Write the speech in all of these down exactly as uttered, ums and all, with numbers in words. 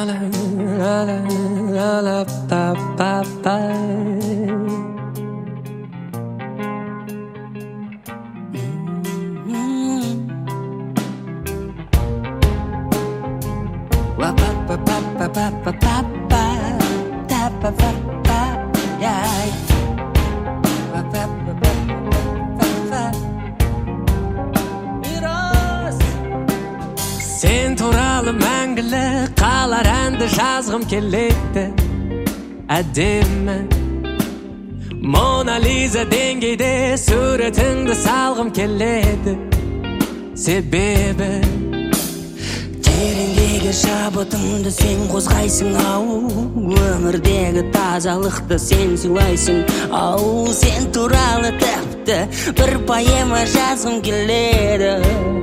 Sen туралы мәңгілік қалар әнді жазғым келеді әдемі Мона Лиза деңгейде суретіңді салғым келеді себебі тереңдегі шабытымды сен қозғайсың ау өмірдегі тазалықты сен сыйлайсың ау сен туралы тіпті бір поэма жазғым келеді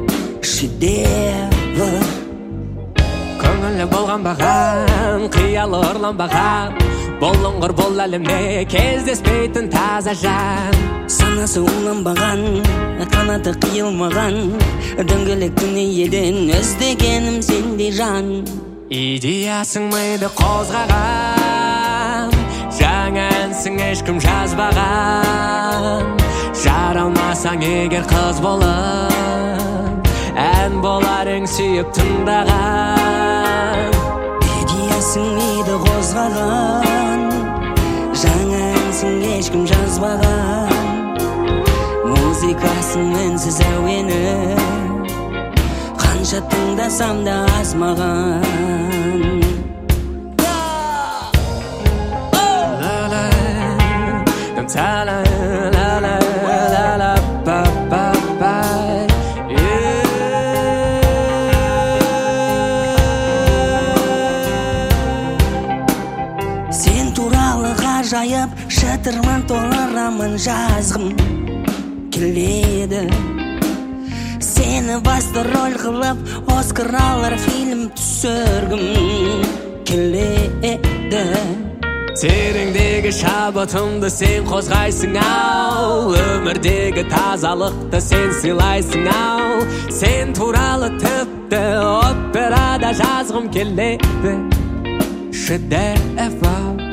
шедевр көңілі болған баған қиялы ұрланбаған болыңғыр бұл әлемде кездеспейтін таза жан санасы уланбаған қанаты қиылмаған дөңгелек дүниеден іздегенім сендей жан идеясың миды қозғаған жаңа әнсің ешкім жазбаған жаралмасаң егер қыз болып ән боларың сүйіп тыңдаған идеясың миды қозғаған жаңа әнсің ешкім жазбаған музыкасың үнсіз әуені қанша тыңдасам да аз маған сен туралы ғажайып шытырман толы роман жазғым келеді сені басты роль қылып Оскар алар фильм түсіргім келеді тереңдегі шабытымды сен қозғайсың ау өмірдегі тазалықты сен сыйлайсың ау сен туралы тіпті операда жазғым келеді шедевр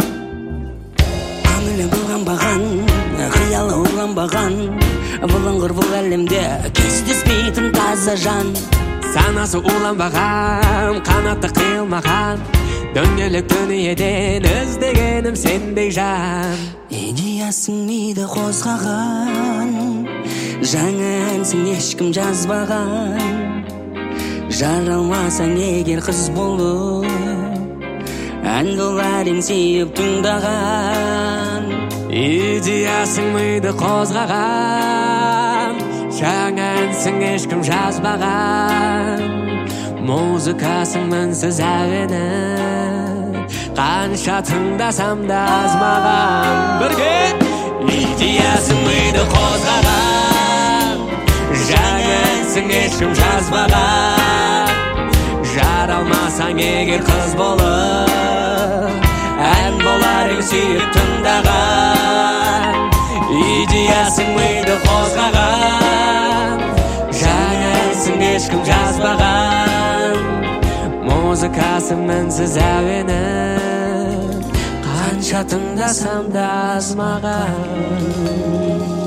көңілі болғанбаған қиялы ұрланбаған бұлыңғыр бұл әлемде кездеспейтін таза жан санасы уланбаған қанаты қиылмаған дөңгелек дүниеден іздегенім сендей жан идеясың миды қозғаған жаңа әнсің ешкім жазбаған жаралмасаң егер қыз болып ән боларың сүйіп тыңдаған идеясың миды қозғаған жаңа әнсің ешкім жазбаған музыкасың үнсіз әуені қанша тыңдасам да аз маған бірге идеясың миды қозғаған жаңа әнсің ешкім жазбаған жаралмасаң егер қыз болып ән боларың сүйіп тыңдаған идеясың миды қозғаған жаңа әнсің ешкім жазбаған музыкасы үнсіз әуені қанша тыңдасам да аз маған